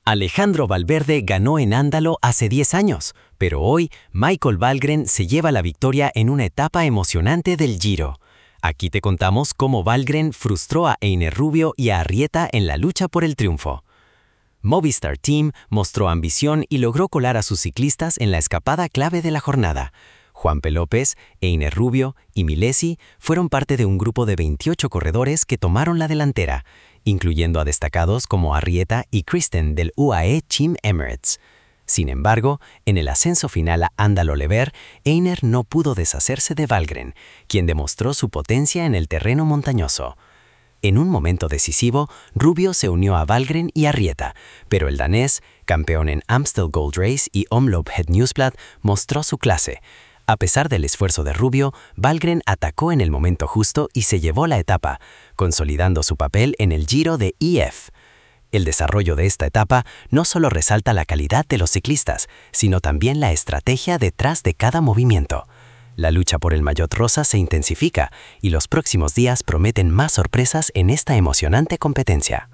Alejandro Valverde ganó en Ándalo hace 10 años, pero hoy Michael Valgren se lleva la victoria en una etapa emocionante del Giro. Aquí te contamos cómo Valgren frustró a Einer Rubio y a Arrieta en la lucha por el triunfo. Movistar Team mostró ambición y logró colar a sus ciclistas en la escapada clave de la jornada. Juanpe López, Einer Rubio y Milesi fueron parte de un grupo de 28 corredores que tomaron la delantera, incluyendo a destacados como Arrieta y Christen del UAE Team Emirates. Sin embargo, en el ascenso final a Ándalo-Lever, Einer no pudo deshacerse de Valgren, quien demostró su potencia en el terreno montañoso. En un momento decisivo, Rubio se unió a Valgren y Arrieta, pero el danés, campeón en Amstel Gold Race y Omloop Het Nieuwsblad, mostró su clase. A pesar del esfuerzo de Rubio, Valgren atacó en el momento justo y se llevó la etapa, consolidando su papel en el Giro de IF. El desarrollo de esta etapa no solo resalta la calidad de los ciclistas, sino también la estrategia detrás de cada movimiento. La lucha por el maillot rosa se intensifica y los próximos días prometen más sorpresas en esta emocionante competencia.